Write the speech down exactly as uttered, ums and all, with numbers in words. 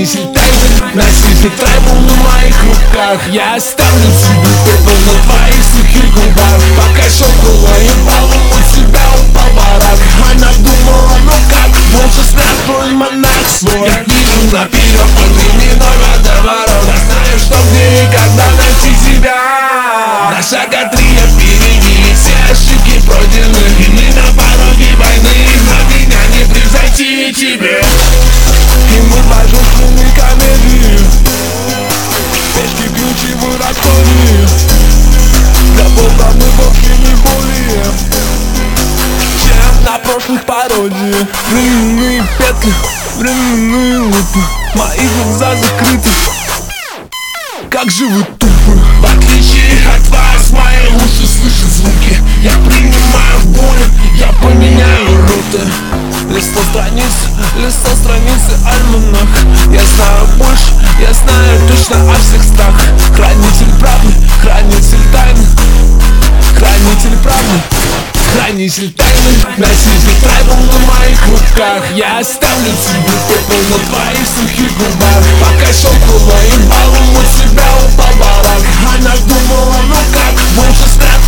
Хранитель тайны, носитель трайбл на моих руках. Я оставлю тебе пепел на твоих сухих губах. Пока шел твоим балом, у тебя упал барак. Она думала, ну как, молча спрятал монах свой. Я вижу наперед, подними номер до ворот. Я знаю, что где и когда найти тебя. На шага три я впереди, все ошибки пройдены. И мы на пороге войны, на меня не превзойти тебе. И мы божественные комедии, печки ключи в расходе. Для Бога мы вовсе не более, чем на прошлых пародиях. Временные петли, временные лупы, мои глаза закрыты, как же вы тупы. В отличие от вас, мои уши слышат звуки. Я принимаю боль, я поменяю руты. Листал страницы, листал страницы альманах. Я знаю больше, я знаю точно о всех страхах. Хранитель правды, хранитель тайны, хранитель правды, хранитель тайны, носитель трайбл на моих руках. Я оставлю тебе пепел на твоих сухих губах. Пока шел твоим балом, у тебя упал барак. Она думала, ну как, больше спрятал